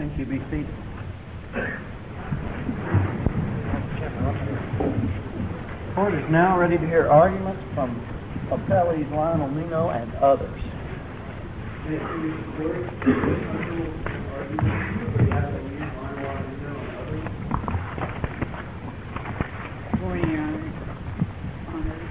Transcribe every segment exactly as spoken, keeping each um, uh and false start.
Thank you. Be seated. The court is now ready to hear arguments from appellees Lionel Nino and others. Good morning, Your Honor. Honors.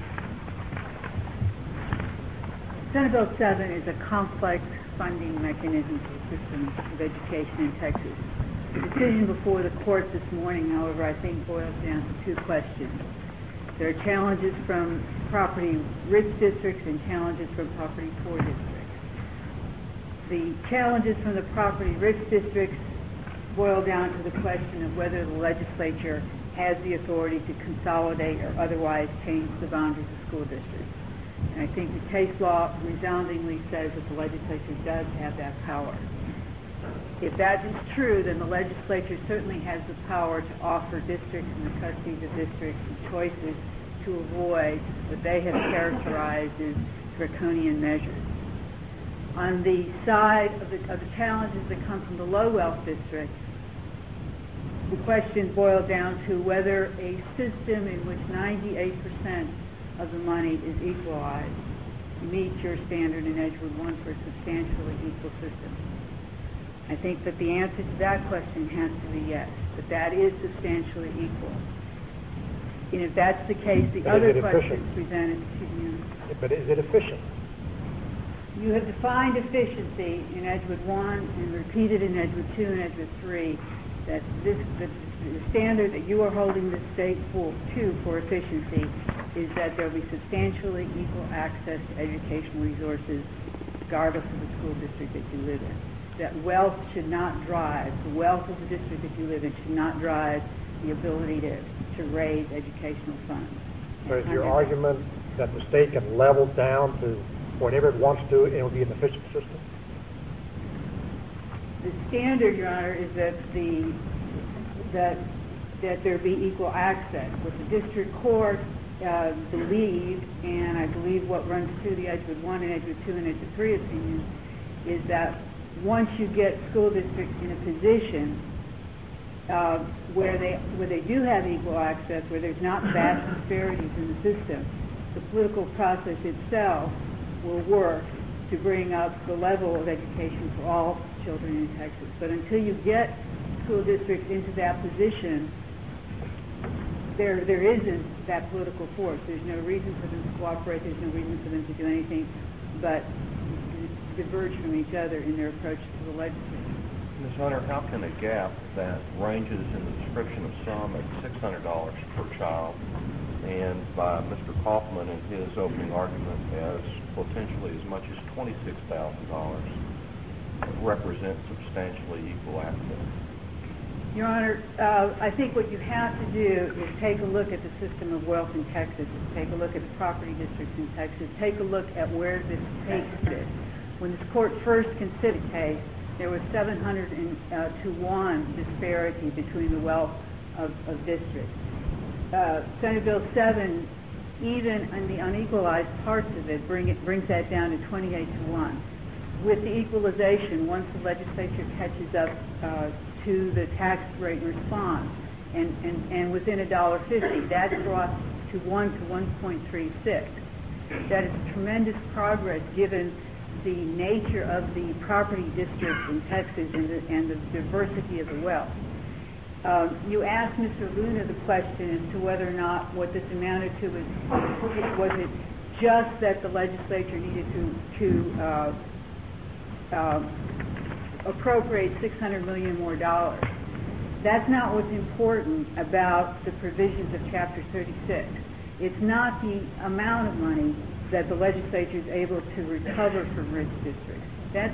Senate Bill seven is a complex funding mechanism for the system of education in Texas. The decision before the court this morning, however, I think boils down to two questions. There are challenges from property-rich districts and challenges from property-poor districts. The challenges from the property-rich districts boil down to the question of whether the legislature has the authority to consolidate or otherwise change the boundaries of school districts. And I think the case law resoundingly says that the legislature does have that power. If that is true, then the legislature certainly has the power to offer districts and the trustees of districts choices to avoid what they have characterized as draconian measures. On the side of the, of the challenges that come from the low-wealth districts, the questions boil down to whether a system in which ninety-eight percent of the money is equalized meets your standard in Edgewood one for a substantially equal system. I think that the answer to that question has to be yes, that that is substantially equal. And if that's the case, the but other questions presented, excuse me. But is it efficient? You have defined efficiency in Edgewood one and repeated in Edgewood two and Edgewood three that this, the, the standard that you are holding the state for, to for efficiency is that there will be substantially equal access to educational resources regardless of the school district that you live in. That wealth should not drive, the wealth of the district that you live in should not drive the ability to, to raise educational funds. So is your argument that the state can level down to whatever it wants to and it will be an efficient system? The standard, Your Honor, is that the that that there be equal access. What the district court uh, believed, and I believe what runs through the Edgewood one and Edgewood two and Edgewood three opinions, is that once you get school districts in a position uh, where they where they do have equal access, where there's not vast disparities in the system, the political process itself will work to bring up the level of education for all children in Texas. But until you get school districts into that position, there there isn't that political force. There's no reason for them to cooperate. There's no reason for them to do anything but diverge from each other in their approach to the legislature. Miz Hunter, how can a gap that ranges in the description of some at six hundred dollars per child and by Mister Kaufman in his opening argument as potentially as much as twenty-six thousand dollars represent substantially equal access? Your Honor, uh, I think what you have to do is take a look at the system of wealth in Texas, take a look at the property districts in Texas, take a look at where this takes this. When this court first considered the case, there was seven hundred to one disparity between the wealth of, of districts. Uh, Senate Bill seven, even in the unequalized parts of it, bring it, brings that down to twenty-eight to one. With the equalization, once the legislature catches up uh, to the tax rate response, and, and, and within a dollar fifty, that's brought to one to one point three six. That is tremendous progress given the nature of the property districts in Texas and the, and the diversity of the wealth. Um, you asked Mister Luna the question as to whether or not what this amounted to was, was it just that the legislature needed to, to uh, uh, appropriate six hundred million dollars more dollars. That's not what's important about the provisions of Chapter thirty-six. It's not the amount of money that the legislature is able to recover from rich districts. That's,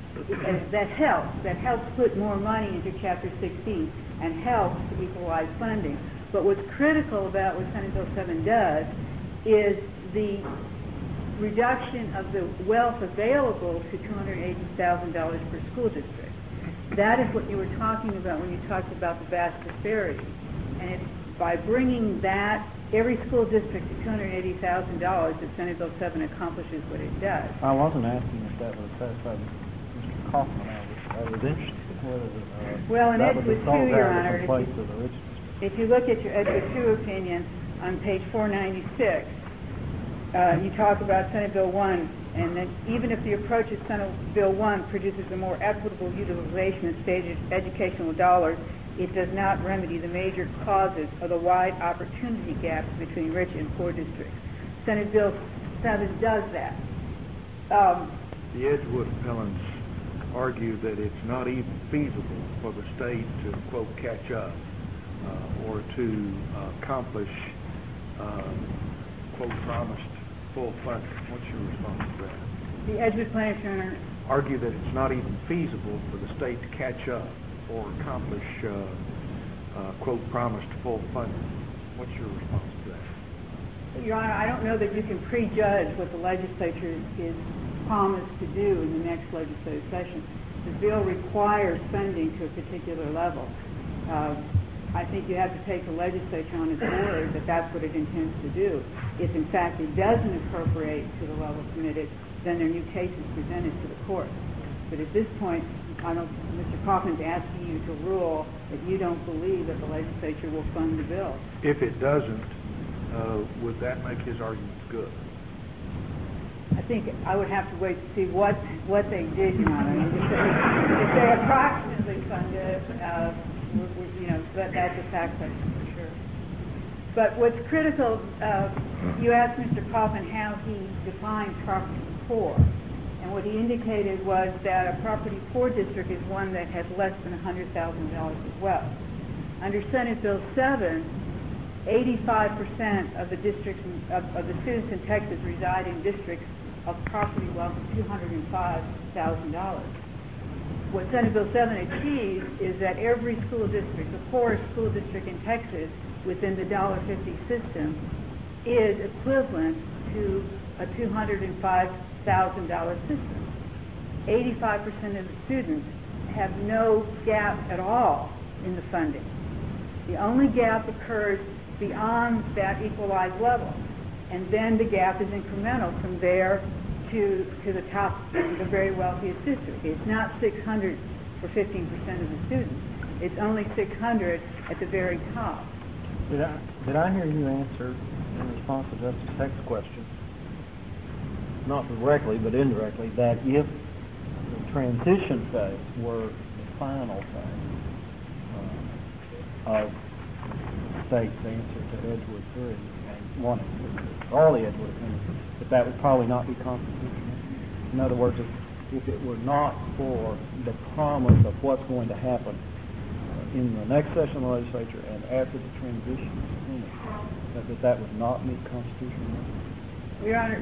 that helps. That helps put more money into Chapter sixteen and helps to equalize funding. But what's critical about what Senate Bill seven does is the reduction of the wealth available to two hundred eighty thousand dollars per school district. That is what you were talking about when you talked about the vast disparity. And it's by bringing that, every school district to two hundred eighty thousand dollars that Senate Bill seven accomplishes what it does. I wasn't asking if that would satisfy Mister Kaufman. I was I was interested in whether uh, Well, in that would be Edgewood solved two, Your out of the Honor, if complaints you- of the Ridge District. If you look at your Edgewood two opinion on page four ninety-six, uh, you talk about Senate Bill one, and that even if the approach of Senate Bill one produces a more equitable utilization of state educational dollars, it does not remedy the major causes of the wide opportunity gaps between rich and poor districts. Senate Bill seven does that. Um, The Edgewood appellants argue that it's not even feasible for the state to, quote, catch up uh, or to uh, accomplish, uh, quote, promised full funding. What's your response to that? the Edgewood plaintiffs, Your Honor, Argue that it's not even feasible for the state to catch up or accomplish, uh, uh, quote, promised full funding. What's your response to that? Your Honor, I don't know that you can prejudge what the legislature is promised to do in the next legislative session. The bill requires funding to a particular level. Uh, I think you have to take the legislature on its word that that's what it intends to do. If, in fact, it doesn't appropriate to the level committed, then there are new cases presented to the court. But at this point, I don't, Mister Kaufman's asking you to rule that you don't believe that the legislature will fund the bill. If it doesn't, uh, would that make his argument good? I think I would have to wait to see what what they did, Your Honor. If they, if they approximately funded, uh, we, we, you know, that, that's a fact question for sure. But what's critical, uh, you asked Mister Kaufman how he defined property poor, and what he indicated was that a property poor district is one that has less than one hundred thousand dollars of wealth. Under Senate Bill seven, eighty-five percent of the districts of, of the students in Texas reside in districts of property wealth of two hundred five thousand dollars. What Senate Bill seven achieves is that every school district, the poorest school district in Texas within the one dollar fifty system, is equivalent to a two hundred five thousand dollars system. eighty-five percent of the students have no gap at all in the funding. The only gap occurs beyond that equalized level, and then the gap is incremental from there to to the top, the very wealthiest district. It's not six hundred for fifteen percent of the students. It's only six hundred at the very top. Did I, did I hear you answer in response to Justice Peck's question, not directly but indirectly, that if the transition phase were the final phase uh, of the state's answer to Edgewood three and one and two, all the Edgewood opinions, that that would probably not be constitutional? In other words, if, if it were not for the promise of what's going to happen in the next session of the legislature and after the transition is finished, that that, that would not meet constitutional limits? Your Honor,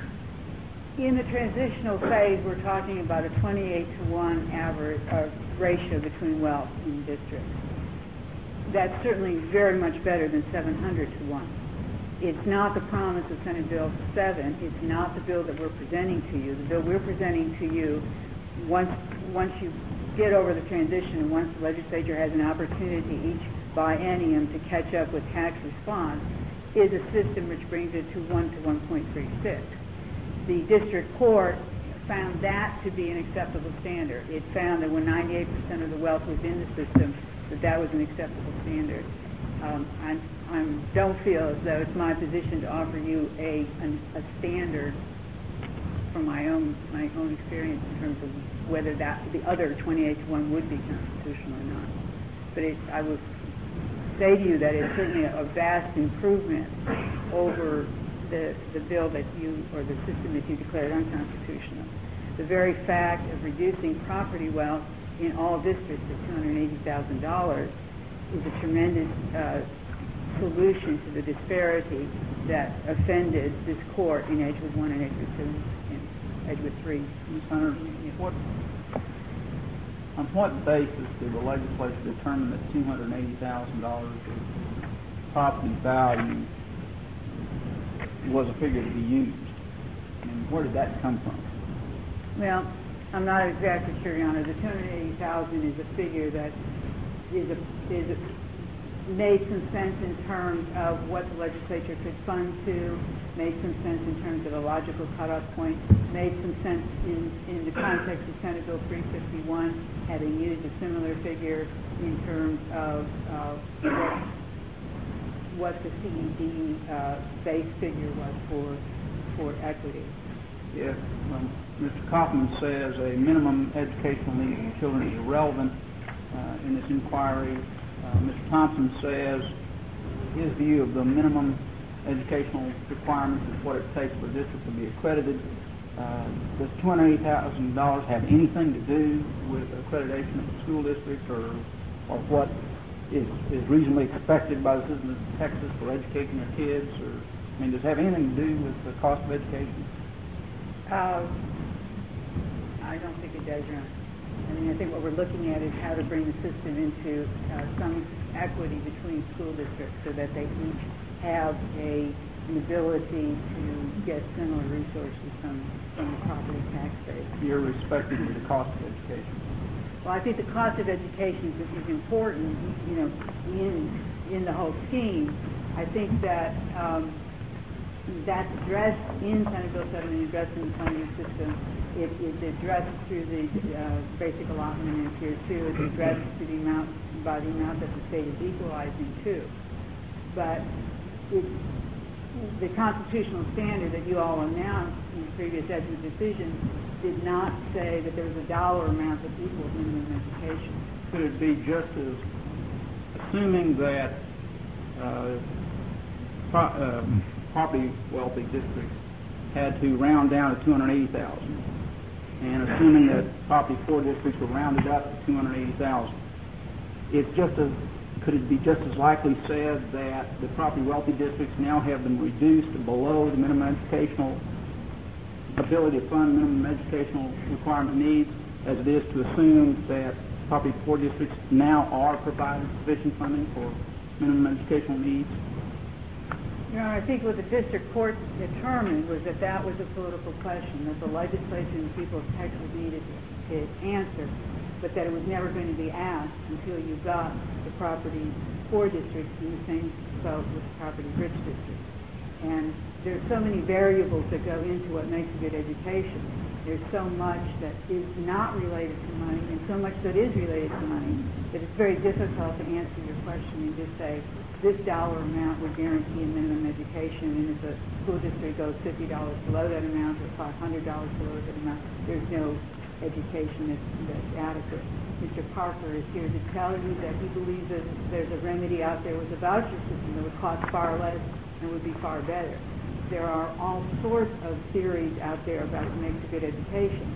in the transitional phase, we're talking about a twenty-eight to one average uh, ratio between wealth in districts. That's certainly very much better than seven hundred to one. It's not the promise of Senate Bill seven. It's not the bill that we're presenting to you. The bill we're presenting to you, once once you get over the transition and once the legislature has an opportunity each biennium to catch up with tax response, is a system which brings it to one to one point three six. The district court found that to be an acceptable standard. It found that when ninety-eight percent of the wealth was in the system, that that was an acceptable standard. Um, I I'm, don't feel as though it's my position to offer you a, an, a standard from my own my own experience in terms of whether that the other twenty-eight to one would be constitutional or not. But it, I would say to you that it's certainly a, a vast improvement over the the bill that you or the system that you declared unconstitutional. The very fact of reducing property wealth in all districts to two hundred eighty thousand dollars is a tremendous uh, solution to the disparity that offended this court in Edgewood one and Edgewood two and Edgewood three. Miz Hunter, what, on what basis did the legislature determine that two hundred eighty thousand dollars of property value was a figure to be used? And where did that come from? Well, I'm not exactly sure, Your Honor. The two hundred eighty thousand dollars is a figure that is a, is a, made some sense in terms of what the legislature could fund to, made some sense in terms of a logical cutoff point, made some sense in, in the context of Senate Bill three fifty-one, having used a similar figure in terms of uh, what, what the C E D uh, base figure was for, for equity. If um, Mister Kaufman says a minimum educational need of children is irrelevant uh, in this inquiry, uh, Mister Thompson says his view of the minimum educational requirements is what it takes for a district to be accredited. Uh, does two hundred eighty thousand dollars have anything to do with accreditation of a school district, or, or what is, is reasonably expected by the citizens of Texas for educating their kids? Or, I mean, does it have anything to do with the cost of education? Uh, I don't think it does, Your Honor. I mean, I think what we're looking at is how to bring the system into uh, some equity between school districts so that they each have a, an ability to get similar resources from, from the property tax base. Irrespective of the cost of education. Well, I think the cost of education is, is important, you know, in, in the whole scheme. I think that um, that's addressed in Senate Bill seven and addressed in the funding system. It is addressed through the uh, basic allotment in Tier two. It's addressed to the amount, by the amount that the state is equalizing too. But it, the constitutional standard that you all announced in the previous EDSA decision did not say that there was a dollar amount that equals minimum education. Could it be just as, assuming that uh, pro, uh, property wealthy districts had to round down to two hundred eighty thousand dollars, and assuming that property poor districts were rounded up to two hundred eighty thousand dollars, it's just as, could it be just as likely said that the property wealthy districts now have been reduced to below the minimum educational ability to fund minimum educational requirement needs, as it is to assume that property poor districts now are providing sufficient funding for minimum educational needs? You know, I think what the district court determined was that that was a political question, that the legislature and the people of Texas needed to answer, but that it was never going to be asked until you got the property poor districts in the same boat with the property rich districts. And there's so many variables that go into what makes a good education. There's so much that is not related to money and so much that is related to money that it's very difficult to answer your question and just say, this dollar amount would guarantee a minimum education, and if a school district goes fifty dollars below that amount or five hundred dollars below that amount, there's no education that's, that's adequate. Mister Parker is here to tell you that he believes that there's a remedy out there with a voucher system that would cost far less and would be far better. There are all sorts of theories out there about what makes a good education.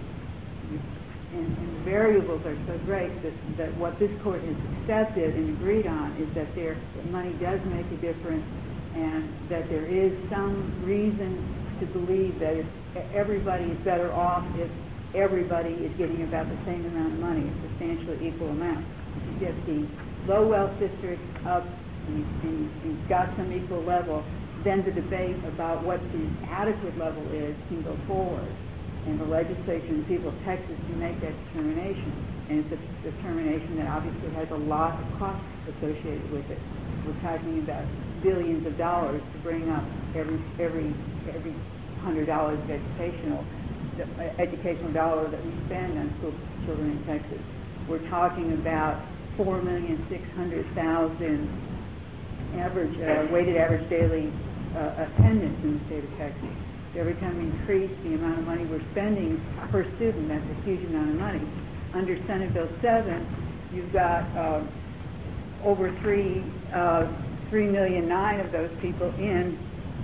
And, and the variables are so great that, that what this court has accepted and agreed on is that, there, that money does make a difference, and that there is some reason to believe that if everybody is better off if everybody is getting about the same amount of money, a substantially equal amount. If you get the low wealth districts up and, and, and you've got some equal level, then the debate about what the adequate level is can go forward. And the legislature and the people of Texas can make that determination. And it's a determination that obviously has a lot of costs associated with it. We're talking about billions of dollars to bring up every every every hundred dollars of educational educational dollar that we spend on school children in Texas. We're talking about four million six hundred thousand average uh, weighted average daily uh, attendance in the state of Texas. Every time we increase the amount of money we're spending per student, that's a huge amount of money. Under Senate Bill seven, you've got uh, over three, uh, three million nine of those people in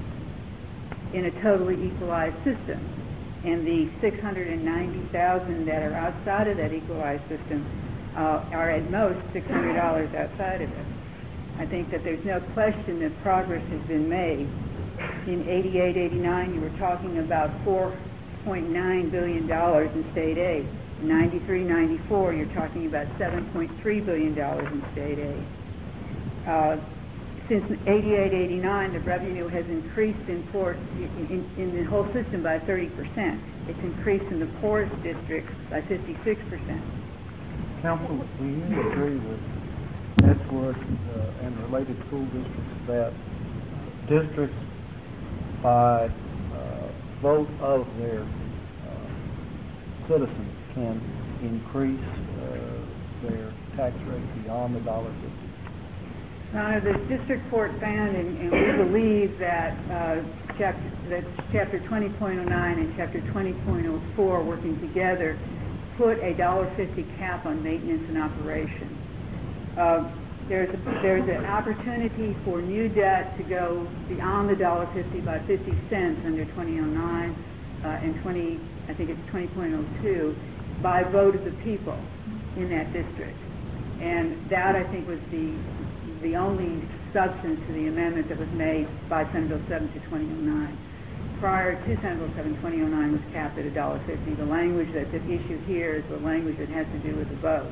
in a totally equalized system, and the six hundred ninety thousand that are outside of that equalized system uh, are at most six hundred dollars outside of it. I think that there's no question that progress has been made. In eighty-eight eighty-nine, you were talking about four point nine billion dollars in state aid. In ninety-three ninety-four, you're talking about seven point three billion dollars in state aid. Uh, since eighty-eight eighty-nine, the revenue has increased in, poor, in, in the whole system by thirty percent. It's increased in the poorest districts by fifty-six percent. Counsel, do you agree with Edgewood uh, and related school districts that districts by uh, vote of their uh, citizens can increase uh, their tax rate beyond the dollar fifty. Your Honor, the district court found, and, and we believe that uh, chapter, that chapter twenty point oh nine and chapter twenty point oh four working together put a one dollar fifty cap on maintenance and operation. Uh, there's, a, there's an opportunity for new debt to go beyond the one dollar fifty by fifty cents under twenty oh nine uh, and twenty, I think it's twenty point oh two, by vote of the people in that district. And that, I think, was the the only substance to the amendment that was made by Senate Bill seven to twenty oh nine. Prior to Senate Bill seven, twenty oh nine was capped at one dollar fifty. The language that's at issue here is the language that has to do with the vote.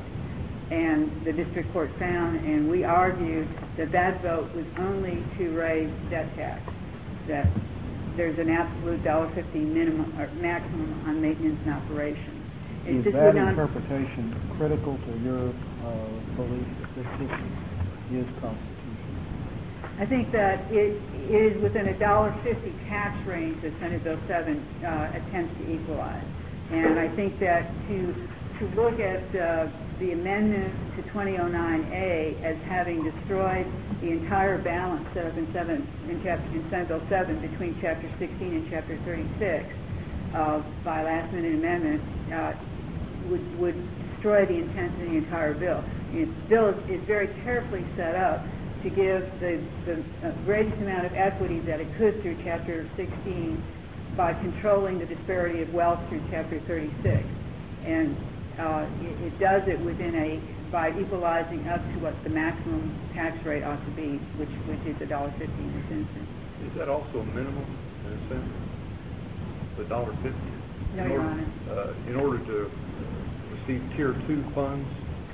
And the district court found, and we argued, that that vote was only to raise debt tax, that there's an absolute one dollar fifty minimum or maximum on maintenance and operation. And Is this that would not- interpretation critical to your uh, belief that this district is constitutional? I think that it is within a one dollar fifty tax range that Senate Bill seven uh, attempts to equalize. And I think that to to look at uh, the amendment to twenty oh nine A as having destroyed the entire balance set up in seven in chapter in Senate Bill seven between chapter sixteen and chapter thirty-six uh, by last minute amendment uh, would would destroy the intent of the entire bill. The bill is, is very carefully set up to give the, the uh, greatest amount of equity that it could through chapter sixteen by controlling the disparity of wealth through chapter thirty-six. And uh, it, it does it within a, by equalizing up to what the maximum tax rate ought to be, which, which is one dollar fifty in this instance. Is that also a minimum, in a sense, the one dollar fifty? No, in Your order, Honor. Uh, in order to uh, receive tier two funds,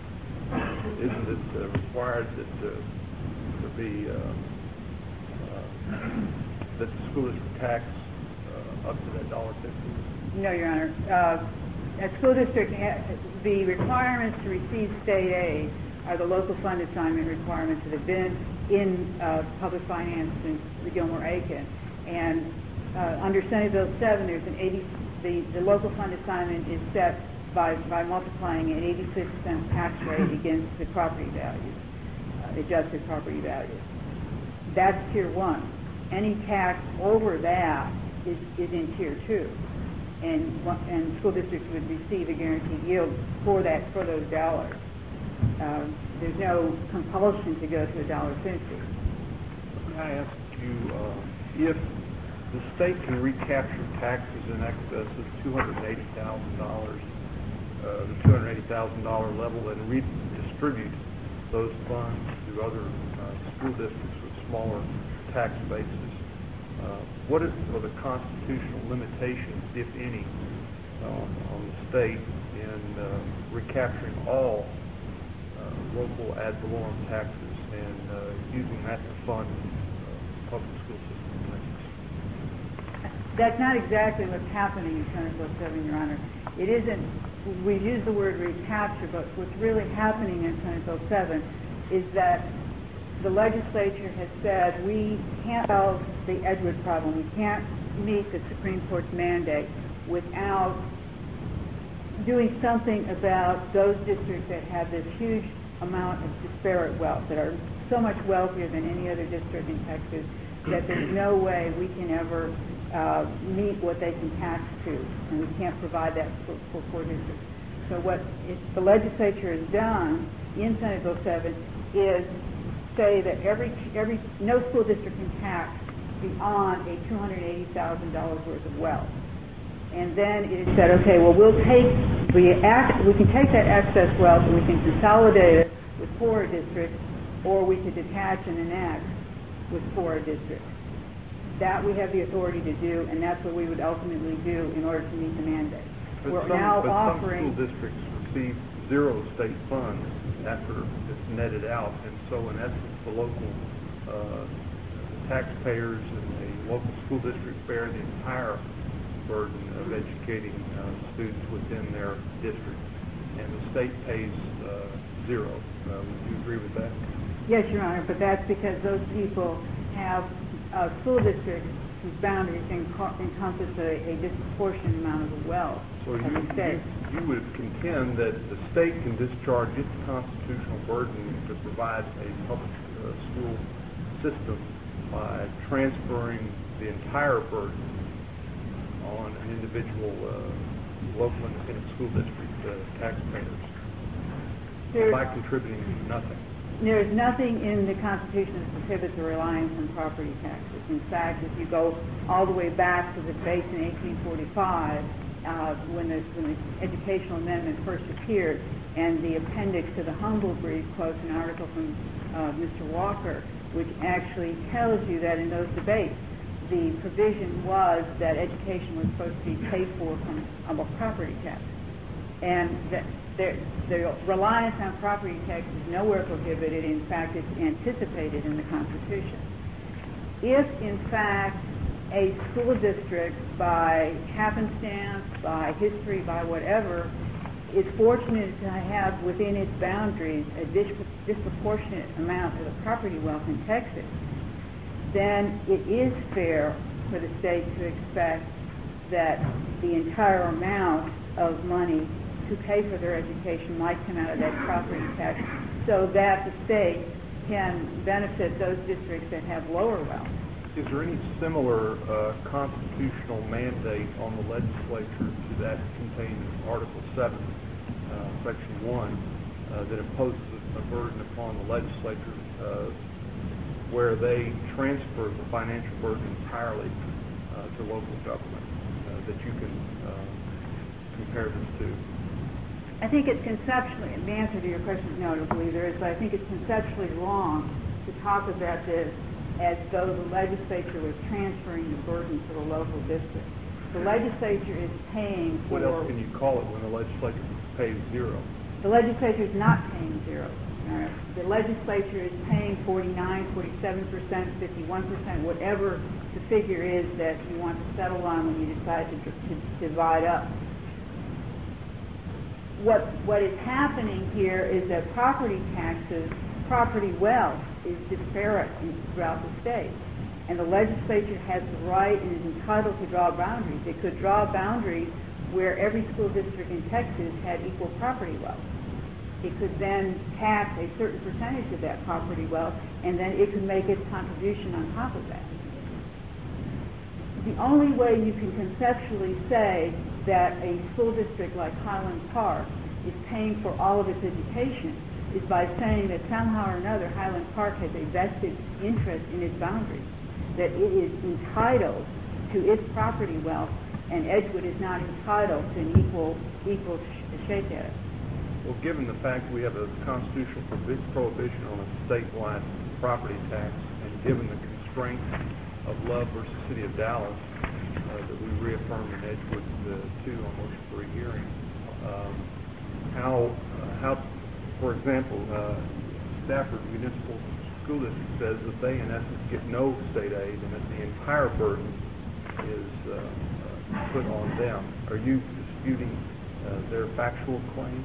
isn't it uh, required that uh, there be uh, uh, that the school district tax uh, up to that one dollar fifty? No, Your Honor. Uh, at school district, the requirements to receive state aid are the local fund assignment requirements that have been in uh, public finance since the Gilmore-Aiken. And uh, under Senate Bill seven, there's an eighty, the, the local fund assignment is set by, by multiplying an eighty-six cent tax rate against the property value, uh, adjusted property value. That's tier one. Any tax over that is, is in tier two. And, and school districts would receive a guaranteed yield for that, for those dollars. Um, there's no compulsion to go to one dollar fifty. May I ask you, uh, if the state can recapture taxes in excess of two hundred eighty thousand dollars, uh, the two hundred eighty thousand dollar level, and redistribute those funds to other uh, school districts with smaller tax bases, uh, what is, are the constitutional limitations, if any, on, on the state in uh, recapturing all uh, local ad valorem taxes and uh, using that to fund uh, public school system in Texas? That's not exactly what's happening in Senate Bill seven, Your Honor. It isn't, we use the word recapture, but what's really happening in Senate Bill seven is that the legislature has said we can't solve the Edgewood problem. We can't meet the Supreme Court's mandate without doing something about those districts that have this huge amount of disparate wealth, that are so much wealthier than any other district in Texas, that there's no way we can ever uh, meet what they can tax to, and we can't provide that for, for poor districts. So what it, the legislature has done in Senate Bill seven is say that every every no school district can tax beyond a two hundred eighty thousand dollars worth of wealth. And then it is said, okay, well, we'll take, we, act, we can take that excess wealth and we can consolidate it with poorer districts, or we could detach and enact with poorer districts. That we have the authority to do, and that's what we would ultimately do in order to meet the mandate. But We're some, now but offering... some school districts receive zero state funds after it's netted out, and so in essence the local uh, taxpayers and the local school district bear the entire burden of educating uh, students within their district, and the state pays uh, zero. Uh, would you agree with that? Yes, Your Honor, but that's because those people have uh, school districts whose boundaries enco- encompass a, a disproportionate amount of the wealth So of you, the state. you, you would contend that the state can discharge its constitutional burden to provide a public uh, school system by transferring the entire burden on an individual uh, local independent school district uh, taxpayers There- by contributing nothing. There is nothing in the Constitution that prohibits the reliance on property taxes. In fact, if you go all the way back to the debate in eighteen forty-five, uh, when, the, when the Educational Amendment first appeared, and the appendix to the Humble Brief quotes an article from uh, Mister Walker, which actually tells you that in those debates, the provision was that education was supposed to be paid for from um, property tax. And that the, the reliance on property tax is nowhere prohibited. In fact, it's anticipated in the Constitution. If, in fact, a school district, by happenstance, by history, by whatever, is fortunate to have within its boundaries a dis- disproportionate amount of the property wealth in Texas, then it is fair for the state to expect that the entire amount of money to pay for their education might come out of that property tax, so that the state can benefit those districts that have lower wealth. Is there any similar uh, constitutional mandate on the legislature to that contained in Article seven, uh, Section one, uh, that imposes a burden upon the legislature uh, where they transfer the financial burden entirely uh, to local government, uh, that you can uh, compare this to? I think it's conceptually, and the answer to your question is no, I don't believe there is, but I think it's conceptually wrong to talk about this as though the legislature was transferring the burden to the local district. The legislature is paying for... What else can you call it when the legislature pays zero? The legislature is not paying zero. All right? The legislature is paying forty-nine, forty-seven percent, fifty-one percent, whatever the figure is that you want to settle on when you decide to, to divide up. What, what is happening here is that property taxes, property wealth is disparate in, throughout the state. And the legislature has the right and is entitled to draw boundaries. It could draw boundaries where every school district in Texas had equal property wealth. It could then tax a certain percentage of that property wealth, and then it could make its contribution on top of that. The only way you can conceptually say that a school district like Highland Park is paying for all of its education is by saying that somehow or another Highland Park has a vested interest in its boundaries, that it is entitled to its property wealth, and Edgewood is not entitled to an equal, equal sh- shake at it. Well, given the fact we have a constitutional provi- prohibition on a statewide property tax, and given the constraints of Love versus City of Dallas uh, that we reaffirmed in Edgewood uh, two on motion for a hearing, um, how, uh, how, for example, uh, Stafford Municipal School District says that they, in essence, get no state aid, and that the entire burden is uh, uh, put on them. Are you disputing uh, their factual claims?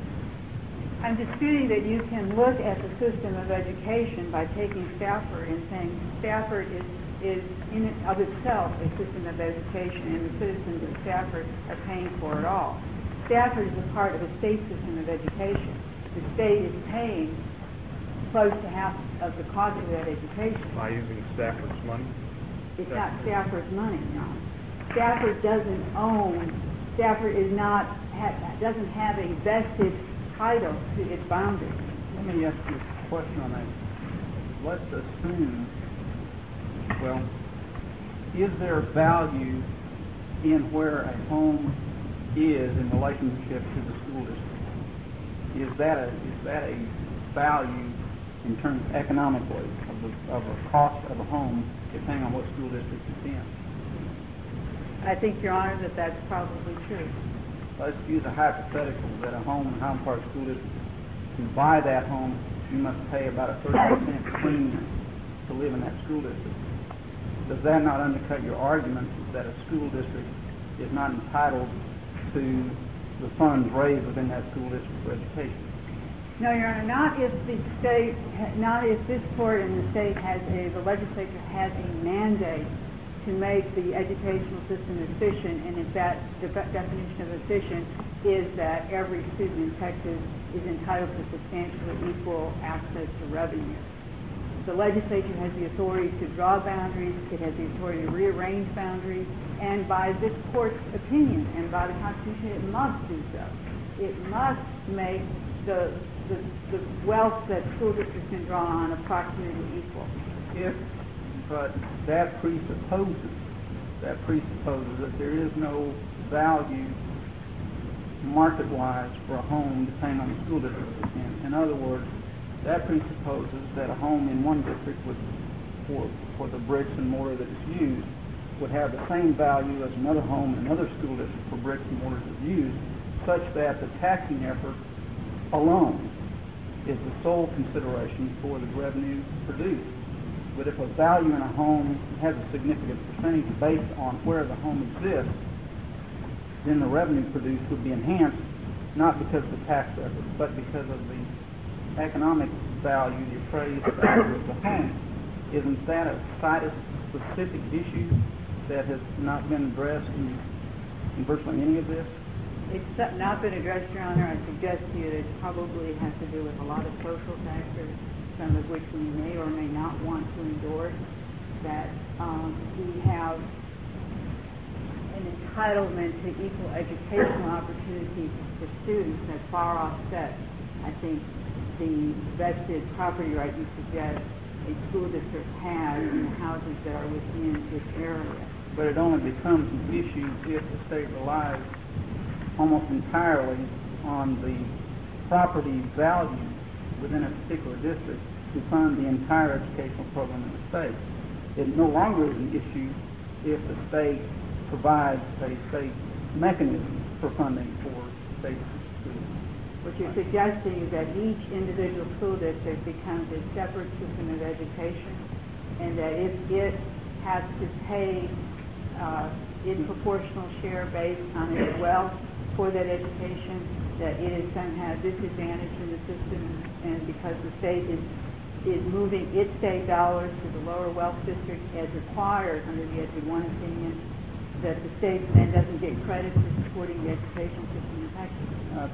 I'm disputing that you can look at the system of education by taking Stafford and saying Stafford is, is in and of itself a system of education, and the citizens of Stafford are paying for it all. Stafford is a part of a state system of education. The state is paying close to half of the cost of that education. By using Stafford's money? It's not Stafford's money, no. Stafford doesn't own, Stafford is not, ha, doesn't have a vested title to its boundaries. Let me ask you a question on that. Let's assume, well, is there value in where a home is in relationship to the school district? Is that a, is that a value in terms economically of the, of a cost of a home depending on what school district it's in? I think, Your Honor, that that's probably true. Let's use a hypothetical that a home in Highland Park School District, to buy that home, you must pay about a thirty percent premium to live in that school district. Does that not undercut your argument that a school district is not entitled to the funds raised within that school district for education? No, Your Honor, not if the state, not if this court and the state has a, the legislature has a mandate to make the educational system efficient, and if that the definition of efficient is that every student in Texas is entitled to substantially equal access to revenue. The legislature has the authority to draw boundaries, it has the authority to rearrange boundaries, and by this court's opinion and by the Constitution, it must do so. It must make the, the, the wealth that school districts can draw on approximately equal. If, but that presupposes, that presupposes that there is no value market-wise for a home depending on the school district it's in. In other words, that presupposes that a home in one district would, for, for the bricks and mortar that is used would have the same value as another home in another school district for bricks and mortar that is used, such that the taxing effort alone is the sole consideration for the revenue produced. But if a value in a home has a significant percentage based on where the home exists, then the revenue produced would be enhanced, not because of the tax effort, but because of the economic value, the appraised value of the home. Isn't that a site-specific issue that has not been addressed in, in virtually any of this? It's not been addressed, Your Honor. I suggest to you that it probably has to do with a lot of social factors, some of which we may or may not want to endorse, that um, we have an entitlement to equal educational opportunities for students that far offsets, I think, the vested property right you suggest a school district has in the houses that are within its area. But it only becomes an issue if the state relies almost entirely on the property value within a particular district to fund the entire educational program in the state. It no longer is an issue if the state provides a state mechanism for funding for state schools. What you're suggesting is that each individual school district becomes a separate system of education, and that if it has to pay uh, its proportional share based on its wealth for that education, that it is somehow disadvantaged in the system, and because the state is is moving its state dollars to the lower wealth district as required under the Edward one opinion, that the state then doesn't get credit for supporting the education system in Texas. Uh,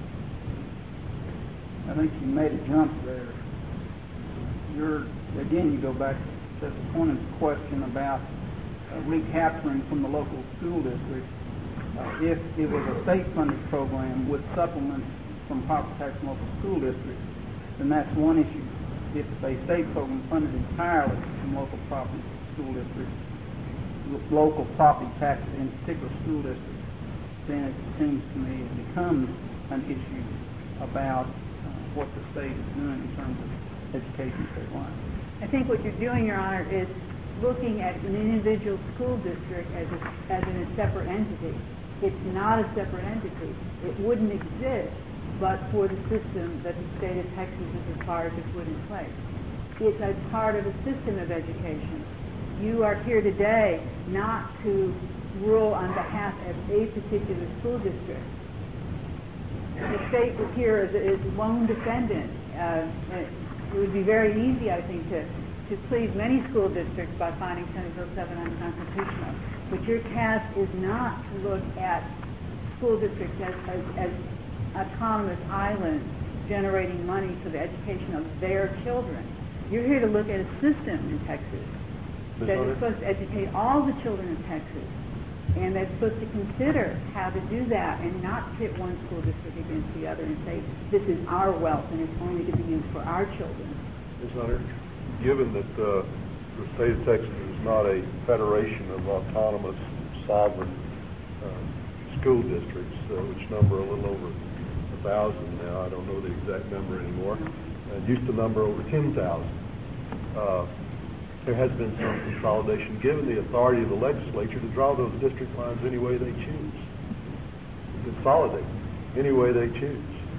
I think you made a jump there. You're, again, you go back to the opponent's question about uh, recapturing from the local school district. Uh, if it was a state-funded program with supplements from property tax and local school districts, then that's one issue. If it's a state program funded entirely from local property school districts, local property taxes in particular school districts, then it seems to me it becomes an issue about uh, what the state is doing in terms of education statewide. I think what you're doing, Your Honor, is looking at an individual school district as a, as a separate entity. It's not a separate entity. It wouldn't exist but for the system that the state of Texas is required to put in place. It's a part of a system of education. You are here today not to rule on behalf of a particular school district. The state is here as a lone defendant. Uh, it would be very easy, I think, to, to please many school districts by finding Senate Bill seven unconstitutional. But your task is not to look at school districts as, as, as autonomous islands generating money for the education of their children. You're here to look at a system in Texas that is supposed to educate all the children of Texas, and that's supposed to consider how to do that and not pit one school district against the other and say, this is our wealth and it's only to be used for our children. Miz Hunter, given that uh, the state of Texas is not a federation of autonomous, sovereign uh, school districts, uh, which number a little over a thousand now, I don't know the exact number anymore, uh, used to number over ten thousand. Uh, there has been some consolidation given the authority of the legislature to draw those district lines any way they choose. Consolidate any way they choose.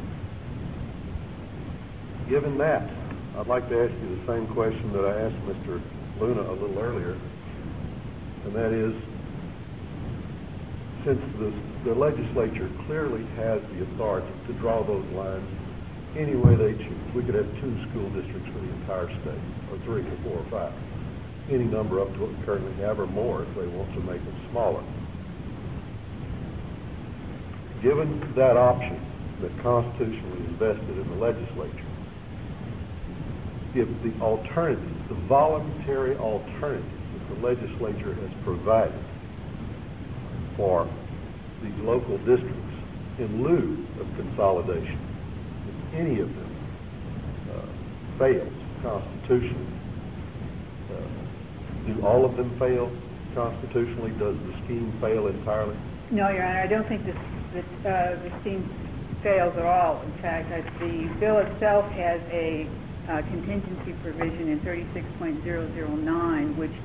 Given that, I'd like to ask you the same question that I asked Mister Luna a little earlier, and that is, since the, the legislature clearly has the authority to draw those lines any way they choose. We could have two school districts for the entire state, or three, or four, or five. Any number up to what we currently have, or more if they want to make it smaller. Given that option that constitutionally is vested in the legislature, if the alternative, the voluntary alternative that the legislature has provided for these local districts in lieu of consolidation, if any of them uh, fails constitutionally, uh, do all of them fail constitutionally? Does the scheme fail entirely? No, Your Honor, I don't think this, this, uh, the scheme fails at all. In fact, I, the bill itself has a uh, contingency provision in thirty-six point zero zero nine, which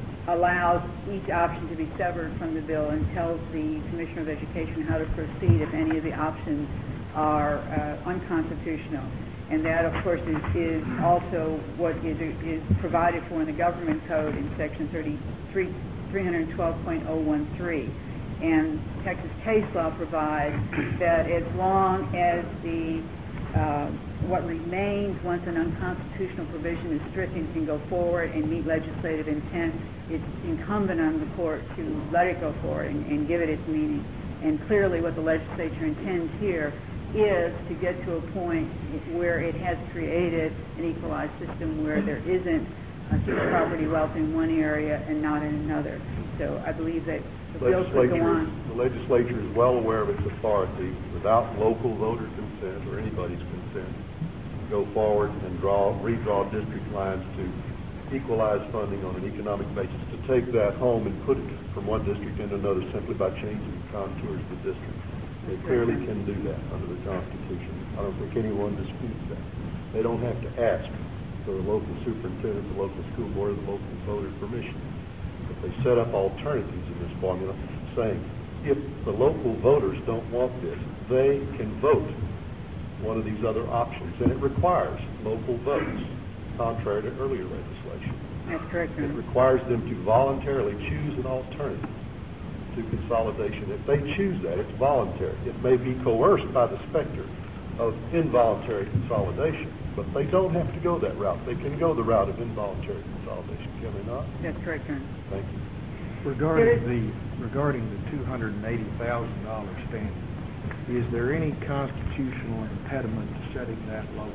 allows each option to be severed from the bill and tells the Commissioner of Education how to proceed if any of the options are uh, unconstitutional. And that, of course, is, is also what is, is provided for in the government code in section thirty-three, three twelve point oh one three. And Texas case law provides that as long as the uh, what remains once an unconstitutional provision is stricken can go forward and meet legislative intent, it's incumbent on the court to let it go forward and, and give it its meaning. And clearly what the legislature intends here is to get to a point where it has created an equalized system where there isn't a huge property wealth in one area and not in another. So I believe that the bill could go on. The legislature is well aware of its authority without local voter consent or anybody's consent to go forward and draw, redraw district lines to equalize funding on an economic basis, to take that home and put it from one district into another simply by changing the contours of the district. They clearly can do that under the Constitution. I don't think anyone disputes that. They don't have to ask for the local superintendent, the local school board, or the local voter permission. But they set up alternatives in this formula saying if the local voters don't want this, they can vote one of these other options. And it requires local votes, contrary to earlier legislation. That's correct, It requires them to voluntarily choose an alternative to consolidation. If they choose that, it's voluntary. It may be coerced by the specter of involuntary consolidation, but they don't have to go that route. They can go the route of involuntary consolidation, can they not? That's correct, Your Honor. Thank you. Regarding the regarding the two hundred eighty thousand dollar standard, is there any constitutional impediment to setting that low?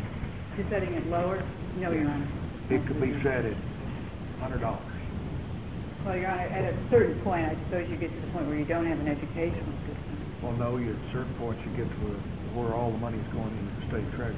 To setting it lower? No, Your Honor. It could be set at one hundred dollars. Well, Your Honor, at a certain point, I suppose you get to the point where you don't have an educational system. Well, no, you, at certain points you get to where, where all the money is going into the state treasury.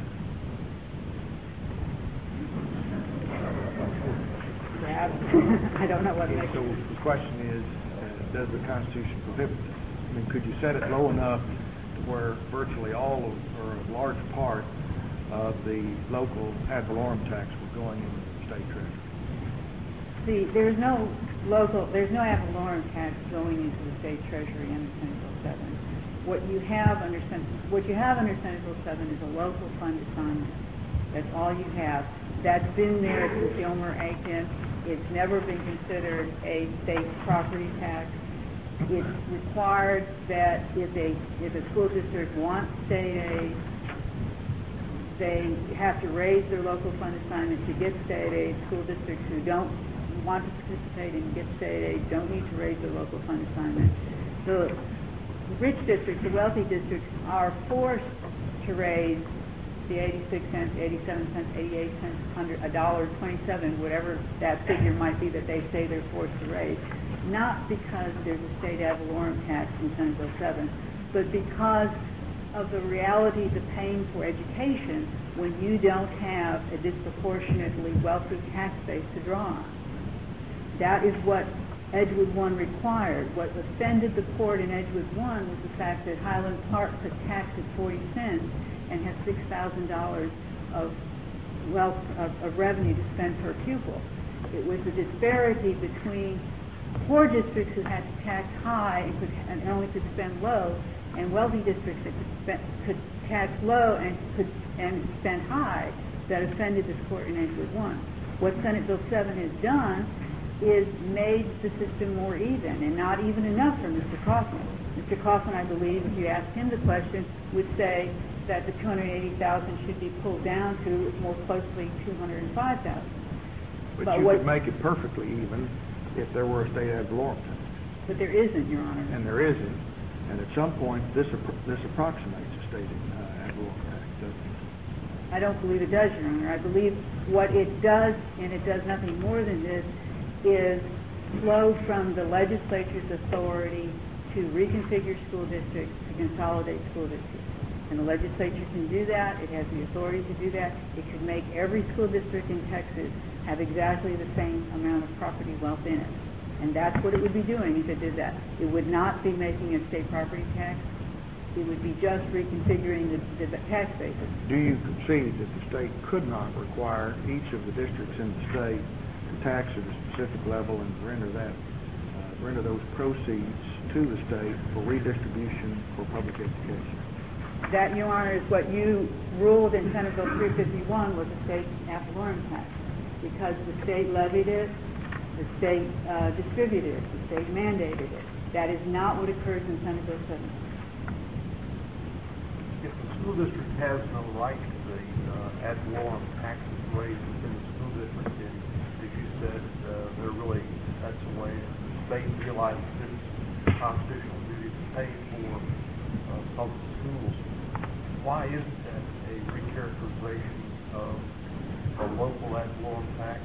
Perhaps. I don't know what And makes so the question is, uh, does the Constitution prohibit this? I mean, could you set it low enough to where virtually all of, or a large part of the local ad valorem tax was going into the state treasury? See, there's no local, there's no ad valorem tax going into the state treasury under Senate Bill seven. What you have under Senate, what you have under Senate Bill seven is a local fund assignment. That's all you have. That's been there since Elmer Aiken. It's never been considered a state property tax. It's required that if a if a school district wants state aid, they have to raise their local fund assignment to get state aid. School districts who don't want to participate and get state aid don't need to raise their local fund assignment. The rich districts, the wealthy districts, are forced to raise the eighty-six cents, eighty-seven cents, eighty-eight cents, a dollar twenty-seven, whatever that figure might be that they say they're forced to raise, not because there's a state ad valorem tax in Senate Bill seven, but because of the realities of paying for education when you don't have a disproportionately wealthy tax base to draw on. That is what Edgewood one required. What offended the court in Edgewood one was the fact that Highland Park could tax at forty cents and have six thousand dollars of wealth of, of revenue to spend per pupil. It was the disparity between poor districts who had to tax high and, could, and only could spend low, and wealthy districts that could, spend, could tax low and could and spend high that offended this court in Edgewood one. What Senate Bill seven has done is made the system more even, and not even enough for Mister Kaufman. Mister Kaufman, I believe, if you asked him the question, would say that the two hundred eighty thousand should be pulled down to more closely two hundred five thousand. But, But you what- could make it perfectly even if there were a state ad valorem tax. But there isn't, Your Honor. And there isn't. And at some point, this appro- this approximates a state uh, ad valorem tax, doesn't it? I don't believe it does, Your Honor. I believe what it does, and it does nothing more than this, is flow from the legislature's authority to reconfigure school districts, to consolidate school districts. And the legislature can do that. It has the authority to do that. It could make every school district in Texas have exactly the same amount of property wealth in it. And that's what it would be doing if it did that. It would not be making a state property tax. It would be just reconfiguring the, the tax basis. Do you concede that the state could not require each of the districts in the state to tax at a specific level and render that, uh, render those proceeds to the state for redistribution for public education? That, Your Honor, is what you ruled in Senate Bill three fifty-one was a state ad valorem tax, because the state levied it, the state uh, distributed it, the state mandated it. That is not what occurs in Senate Bill seven. If the school district has no right to the uh, ad valorem taxes raised within the school district, and as you said, uh, they're really, that's a way the state realizes its constitutional duty to pay for uh, public schools. Why isn't that a recharacterization of a local ad valorem tax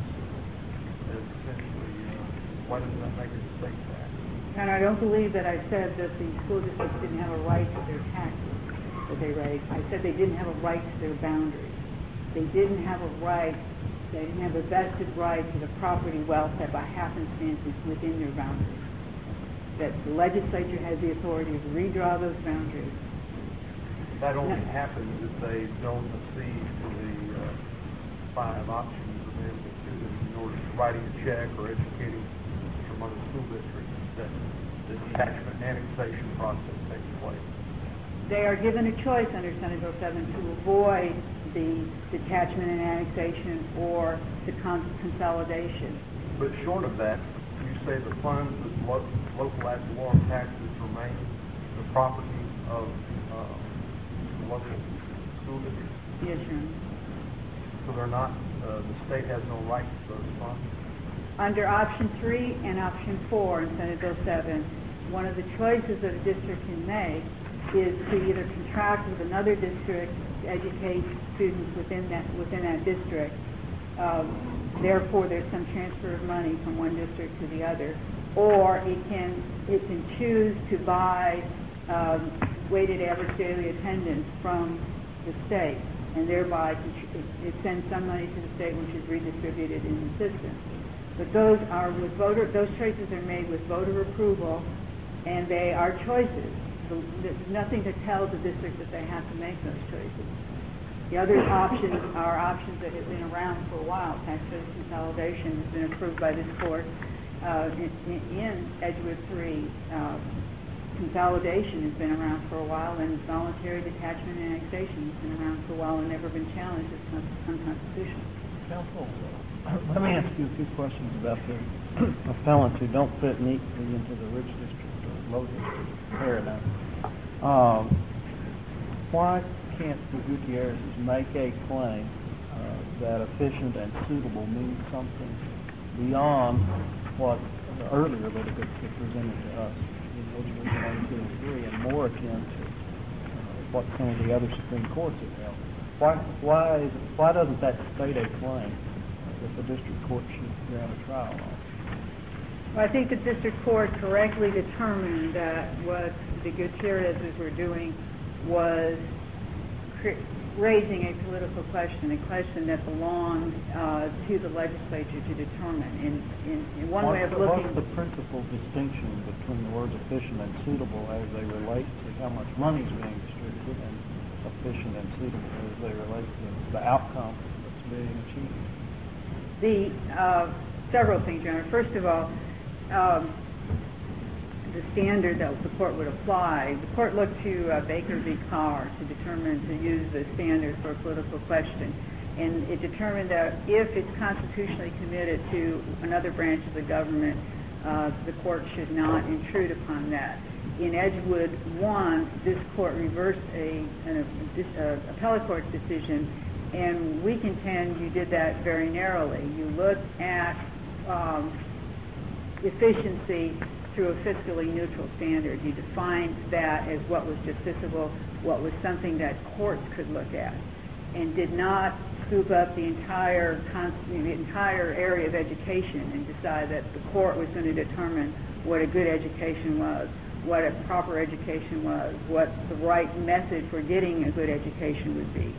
as essentially, uh, why doesn't that make it a state tax? And I don't believe that I said that the school districts didn't have a right to their taxes that they raised. I said they didn't have a right to their boundaries. They didn't have a right, they didn't have a vested right to the property wealth that by happenstance is within their boundaries. That the legislature has the authority to redraw those boundaries. That only No. happens if they don't accede to the uh, five options available to them in order to writing a check or educating from other school districts that the detachment and annexation process takes place. They are given a choice under Senate Bill seven to avoid the detachment and annexation or the con- consolidation. But short of that, you say the funds of lo- local ad valorem taxes remain the property of uh, the local school districts? Yes, Your Honor. So they're not, uh, the state has no right to those funds? Under option three and option four in Senate Bill seven, one of the choices that a district can make is to either contract with another district to educate students within that within that district. Um, therefore, there's some transfer of money from one district to the other, or it can it can choose to buy um, weighted average daily attendance from the state, and thereby it, it sends some money to the state, which is redistributed in the system. But those are with voter; those choices are made with voter approval, and they are choices. There's nothing that tells the district that they have to make those choices. The other options are options that have been around for a while. Tax-based consolidation has been approved by this court uh, in, in Edgewood three. Uh, consolidation has been around for a while, and voluntary detachment and annexation has been around for a while and never been challenged as con- unconstitutional. Counsel, uh, let me ask you a few questions about the appellants who don't fit neatly into the rich district or low district paradigm. Um, why can't the Gutierrez's make a claim uh, that efficient and suitable means something beyond what the earlier litigants had presented to us in Edgewood one, two, and three, and more akin to uh, what some of the other Supreme Courts have held? Why, why, is it, why doesn't that state a claim uh, that the district court should grant a trial on? Well, I think the district court correctly determined that what the Gutierrez's were doing was cre- raising a political question, a question that belonged uh, to the legislature to determine. In, in, in one what's way of the, looking... What's the principal distinction between the words efficient and suitable as they relate to how much money is being distributed, and efficient and suitable as they relate to the outcome that's being achieved? The uh, several things, Your Honor. First of all, um, the standard that the court would apply, the court looked to uh, Baker v. Carr to determine to use the standard for a political question. And it determined that if it's constitutionally committed to another branch of the government, uh, the court should not intrude upon that. in Edgewood one, this court reversed a, an a, appellate court decision, and we contend you did that very narrowly. You looked at um, efficiency through a fiscally neutral standard. You defined that as what was justiciable, what was something that courts could look at, and did not scoop up the entire the entire area of education and decide that the court was going to determine what a good education was, what a proper education was, what the right method for getting a good education would be.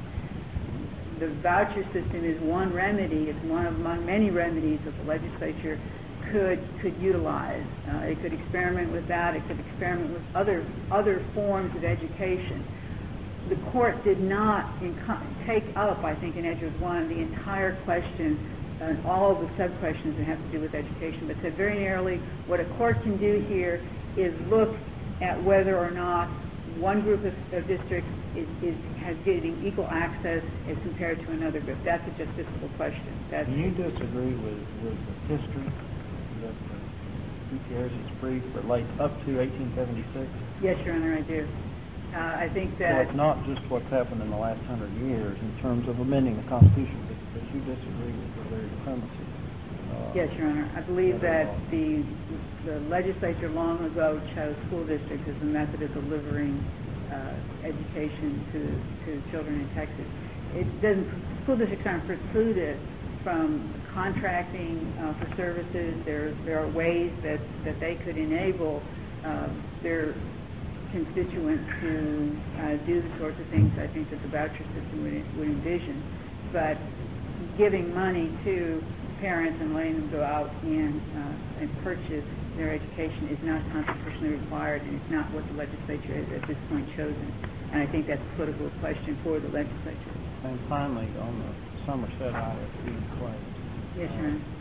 The voucher system is one remedy. It's one among many remedies that the legislature could could utilize. Uh, it could experiment with that. It could experiment with other other forms of education. The court did not inco- take up, I think, in Edgewood one, the entire question and all of the sub-questions that have to do with education, but said very narrowly, what a court can do here is look at whether or not one group of, of districts is, is has getting equal access as compared to another group. That's a justiciable question. That's Do you disagree with, with the history that the P T Harris's brief relates up to eighteen seventy-six? Yes, Your Honor, I do. Uh, I think So that... it's not just what's happened in the last hundred years in terms of amending the Constitution, but, but you disagree with the very premises. Uh, Yes, Your Honor. I believe that that law. the the legislature long ago chose school districts as a method of delivering uh, education to, to children in Texas. It doesn't, school districts aren't precluded from contracting uh, for services. There, there are ways that, that they could enable uh, their constituents to uh, do the sorts of things I think that the voucher system would, would envision. But giving money to parents and letting them go out and, uh, and purchase their education is not constitutionally required, and it's not what the legislature has at this point chosen. And I think that's a political question for the legislature. And finally, on the Somerset I S D claims. Yes, Your Honor.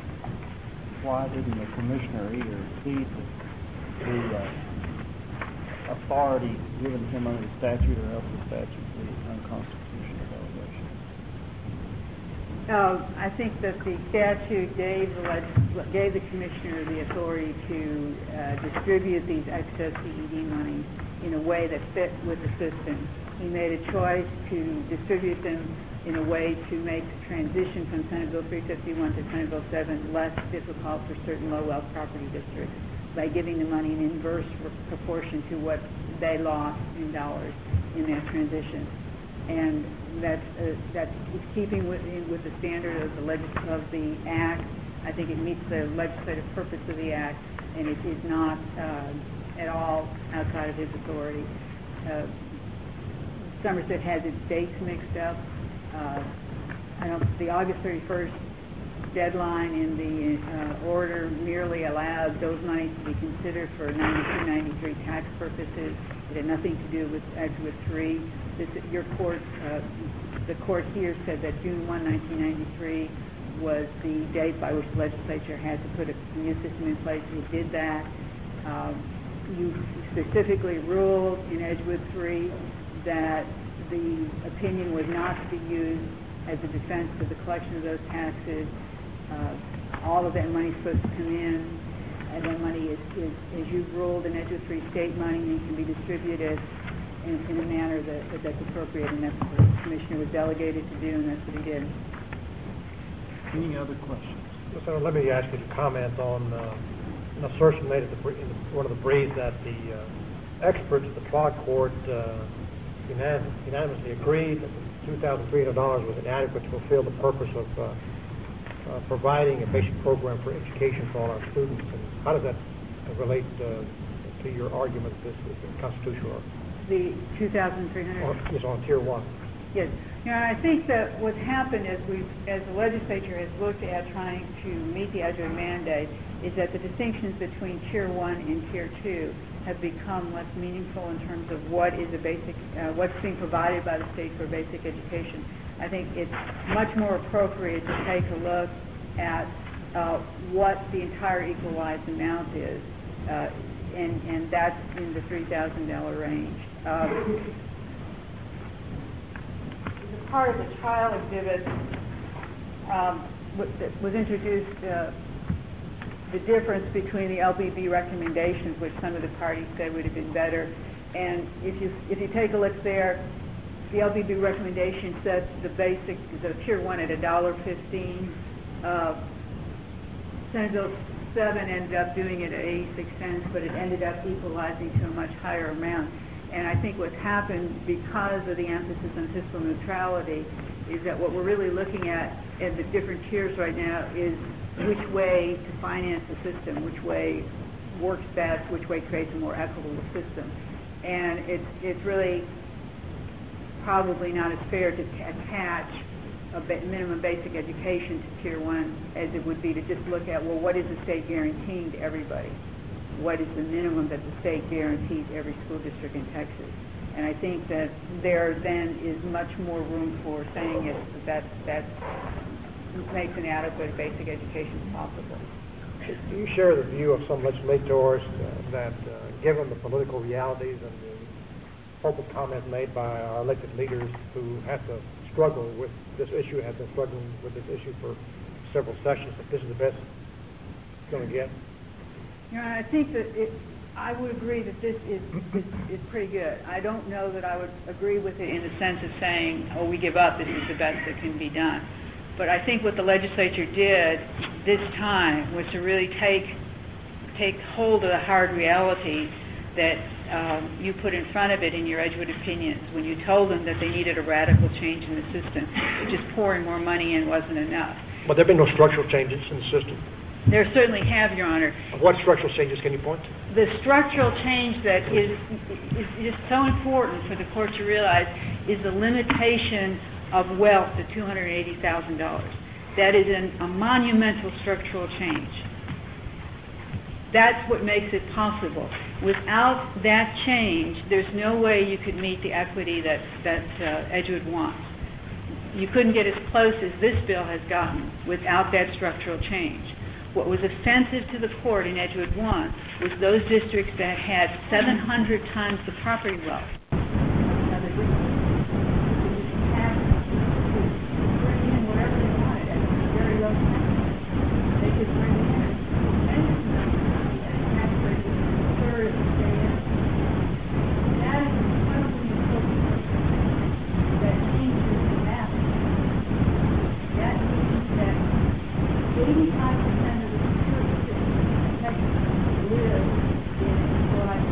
Why didn't the commissioner either exceed the, the uh, authority given him under the statute or else the statute be unconstitutional delegation? Uh, I think that the statute gave the, legis- gave the commissioner the authority to uh, distribute these excess C E D monies in a way that fit with the system. He made a choice to distribute them in a way to make the transition from Senate Bill three fifty-one to Senate Bill seven less difficult for certain low-wealth property districts by giving the money in inverse proportion to what they lost in dollars in that transition. And that's, uh, that's keeping with, with the standard of the, legis- of the Act. I think it meets the legislative purpose of the Act, and it is not uh, at all outside of his authority. Uh, Somerset has its dates mixed up. Uh, I don't, the August thirty-first deadline in the uh, order merely allowed those monies to be considered for ninety-two ninety-three tax purposes. It had nothing to do with Edgewood three. This, your court, uh, the court here said that June first, nineteen ninety-three was the date by which the legislature had to put a new system in place. It did that. Um, you specifically ruled in Edgewood three that the opinion was not to be used as a defense to the collection of those taxes. Uh, all of that money is supposed to come in, and that money is, is as you ruled in Edgewood three, state money, and can be distributed in, in a manner that, that that's appropriate, and that's what the commissioner was delegated to do, and that's what he did. Any other questions? Mister Senator, let me ask you to comment on uh, an assertion made at the, in the, one of the briefs that the uh, experts at the trial court uh, unanim- unanimously agreed that the two thousand three hundred dollars was inadequate to fulfill the purpose of uh, uh, providing a basic program for education for all our students. And how does that relate uh, to your argument that this is constitutional? The two thousand three hundred dollars? Is on tier one. Yes. You know, I think that what's happened is we, as the legislature has looked at trying to meet the Edgewood mandate, is that the distinctions between Tier one and Tier two have become less meaningful in terms of what is a basic, uh, what's being provided by the state for basic education. I think it's much more appropriate to take a look at uh, what the entire equalized amount is, uh, and, and that's in the three thousand dollars range. Uh, part of the trial exhibit um, that was introduced uh, the difference between the L B B recommendations, which some of the parties said would have been better, and if you if you take a look there, the L B B recommendation sets the basic, the tier one at a dollar fifteen. Uh, Senate Bill seven ended up doing it at eighty-six cents, but it ended up equalizing to a much higher amount. And I think what's happened because of the emphasis on fiscal neutrality is that what we're really looking at in the different tiers right now is which way to finance the system, which way works best, which way creates a more equitable system. And it's, it's really probably not as fair to attach a minimum basic education to tier one as it would be to just look at, well, what is the state guaranteeing to everybody? What is the minimum that the state guarantees every school district in Texas? And I think that there then is much more room for saying it, that that makes an adequate basic education possible. Do you share the view of some legislators uh, that, uh, given the political realities and the public comment made by our elected leaders who have to struggle with this issue, have been struggling with this issue for several sessions, that this is the best it's going to get? You know, I think that it, I would agree that this is, is, is pretty good. I don't know that I would agree with it in the sense of saying, oh, we give up, this is the best that can be done. But I think what the legislature did this time was to really take, take hold of the hard reality that um, you put in front of it in your Edgewood opinions when you told them that they needed a radical change in the system. Just pouring more money in wasn't enough. But there have been no structural changes in the system. There certainly have, Your Honor. What structural changes can you point to? The structural change that is, is just so important for the court to realize is the limitation of wealth to two hundred eighty thousand dollars. That is an, a monumental structural change. That's what makes it possible. Without that change, there's no way you could meet the equity that, that uh, Edgewood wants. You couldn't get as close as this bill has gotten without that structural change. What was offensive to the court in Edgewood one was those districts that had seven hundred times the property wealth. Now, the districts could have to bring in whatever they wanted at very low taxes. They could bring in tremendous amounts of money at a tax rate that was a third of the state income. That is incredibly important that changes the map. That means that eighty-five percent of the school districts in Texas live in equalized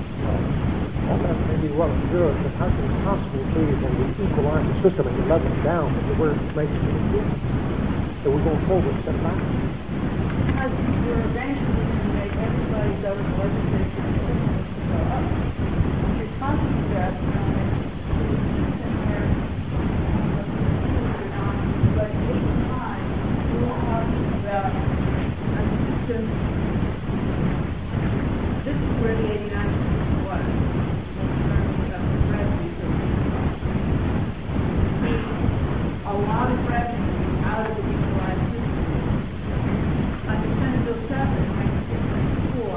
All that may be well and good, but how can it possibly be when we equalize the system and you level it down to where it makes it exist? So we're going forward step back. Because we're eventually going to make everybody go to the legislature and push us to go up. What you're talking about, you know, is a system where, I don't know if you're familiar or not, but eighty-five, we were talking about a system. This is where the eighty-nine system was in terms of the revenue that we a lot of revenue out of the equalized system. Under Senate Bill seven, ninety-six ninety-four,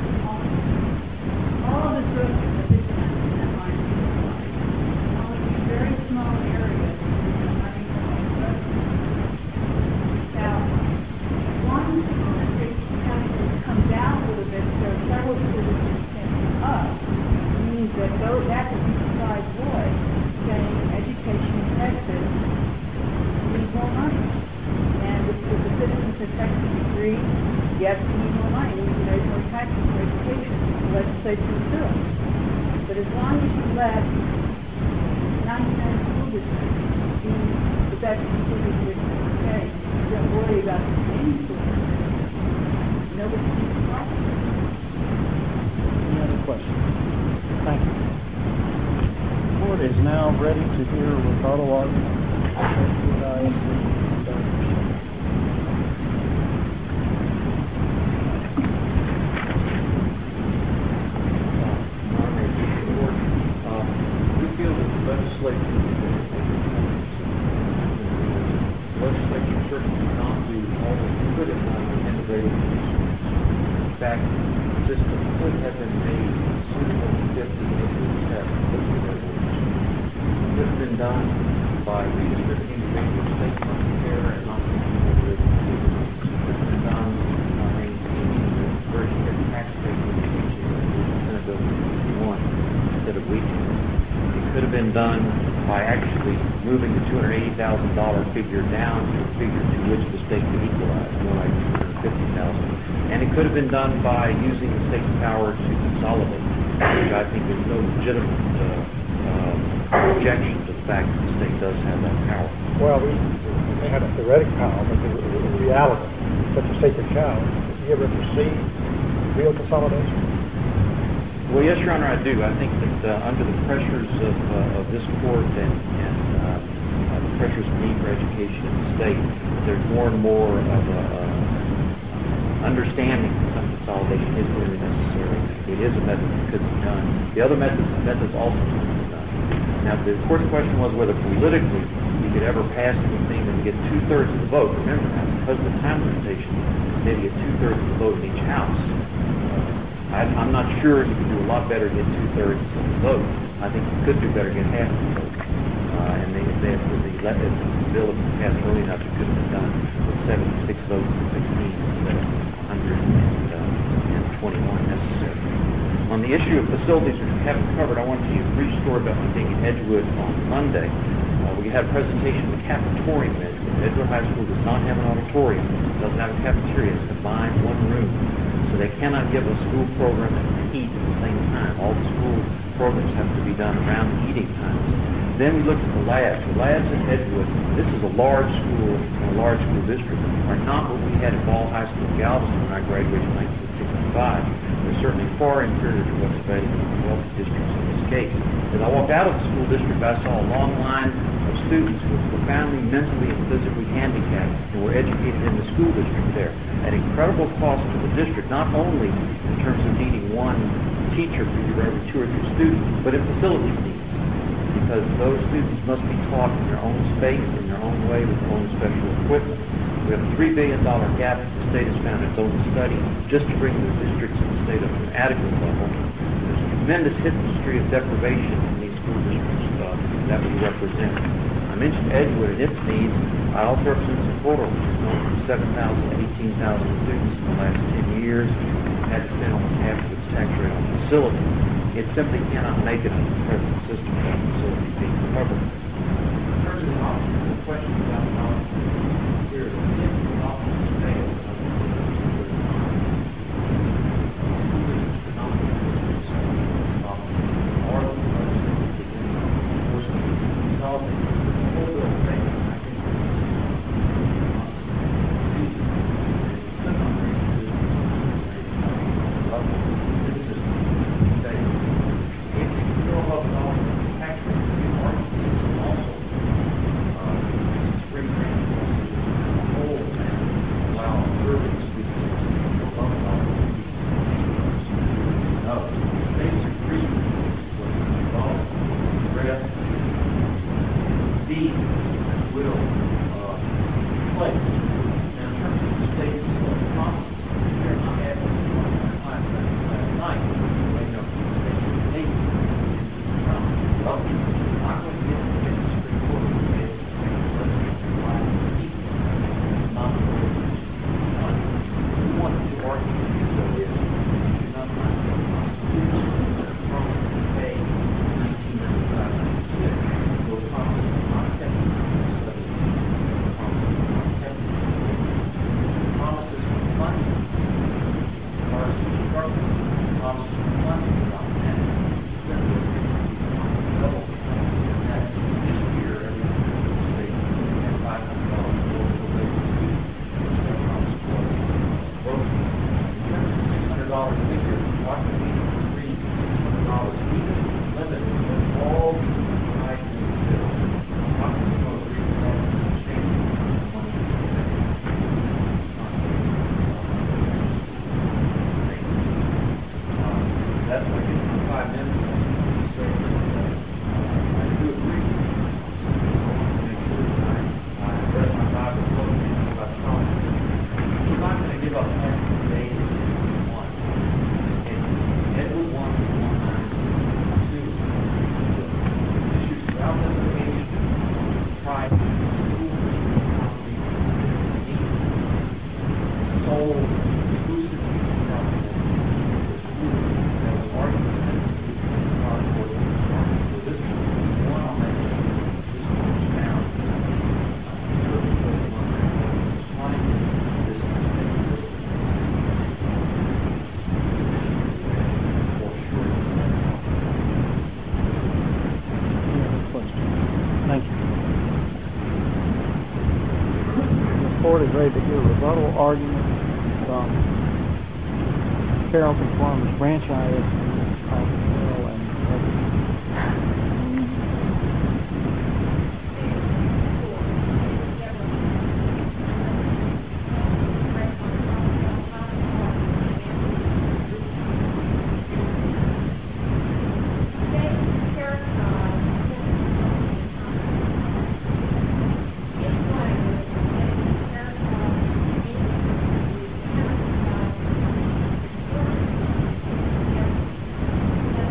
all of the growth of the fifty-nine percent line is equalized. Only in very small areas is money from revenue. Now, one school district having to come down a little bit, so several school districts can come up, means that though that could be supplied void, saying education in Texas need more money. And if, if the citizens of Texas agree, yes, we need more money, we need to raise more taxes for education, the legislature will do it. But as long as you let ninety-nine school districts be the best school districts in the state, you don't worry about the remaining school districts, nobody sees the problem. Any other questions? Thank you. The court is now ready to hear a rebuttal argument. Should I We feel that the legislature, the legislature certainly did not do all that it could have done to integrate these issues. In fact, the system could have been made suitable to fifty, maybe seven, could have been done by redistributing the rate of state money there and not making it could have been done by maintaining weekend. It could have been done by actually moving the two hundred eighty thousand dollars figure down to a figure to which the state could equalize, more like two hundred fifty thousand dollars. And it could have been done by using the state's power to consolidate, which I think is no legitimate uh, uh, objection to the fact that the state does have that power. Well, we, we may have a theoretic power, but in, in reality, such a sacred cow. Do you ever foresee real consolidation? Well, yes, Your Honor, I do. I think that uh, under the pressures of, uh, of this court and, and uh, uh, the pressures of need for education in the state, there's more and more of a uh, understanding that some consolidation is really necessary. It is a method that could be done. The other methods, methods also could be done. Now, the court's question was whether politically you could ever pass anything that would get two-thirds of the vote. Remember now, because of the time limitation, maybe get two-thirds of the vote in each house. I, I'm not sure you could do a lot better to get two-thirds of the vote. I think you could do better to get half the vote. Uh, and they, if, they, if, the, if the bill had been passed early enough, it could have been done with seventy-six votes to sixteen instead of one hundred twenty-one necessary. On the issue of facilities, which we haven't covered, I want to tell you a brief story about my being in Edgewood on Monday. Uh, we had a presentation of the cafetorium at Edgewood. Edgewood High School does not have an auditorium, doesn't have a cafeteria. It's combined one room. So they cannot give a school program and eat at the same time. All the school programs have to be done around the eating times. Then we looked at the labs. The labs at Edgewood, this is a large school in a large school district, are not what we had at Ball High School in Galveston when I graduated in nineteen sixty-five. They're certainly far inferior to what's available in the wealthy districts in this case. As I walked out of the school district, I saw a long line of students who were profoundly mentally and physically handicapped and were educated in the school district there at incredible cost to the district, not only in terms of needing one teacher for every two or three students, but in facility needs, because those students must be taught in their own space, in their own way, with their own special equipment. We have a three billion dollars gap that the state has found in its own study just to bring the districts in the state up to an adequate level. There's a tremendous history of deprivation in these school districts uh, that we represent. I mentioned Edgewood and its needs. I also represent Socorro, which has gone from seven thousand to eighteen thousand students in the last ten years and had to spend almost half of its tax rate on facilities. It simply cannot make it under the present system without facilities being covered. In terms of the options, the question about the options is clear that if the options fail, Court is ready to hear rebuttal arguments from Carrollton Farmers franchise Hill and Thank you.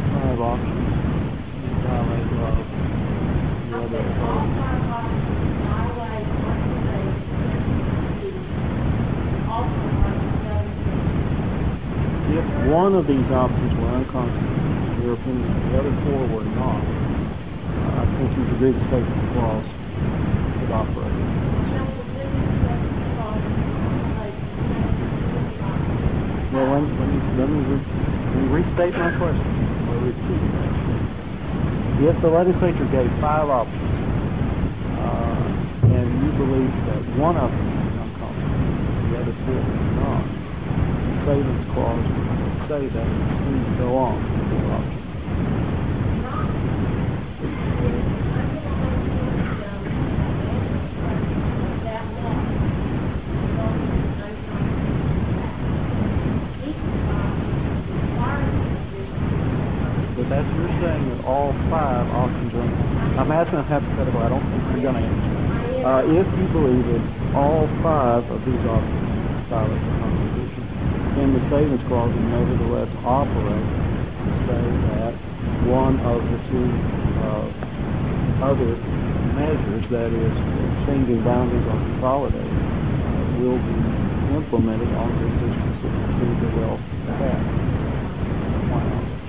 five options in violation of the other authority. If one of these options were unconstitutional, in your opinion, and the other four were not, uh, I think you'd agree the savings clause could operate. Well, let, let me, let me, re, let me restate my question, or repeat it. If the legislature gave five options, uh, and you believe that one of them was unconstitutional, the other four was not, the savings clause would say that it's free to go on with the four options. But that's you're saying that all five options are. I'm asking a hypothetical. I don't think you're going to answer. Uh, if you believe that all five of these options violate the Constitution, then the savings clause will nevertheless operate to say that one of the two uh, other measures, that is, changing boundaries or consolidating, uh, will be implemented on the districts that include the wealth cap. Why not?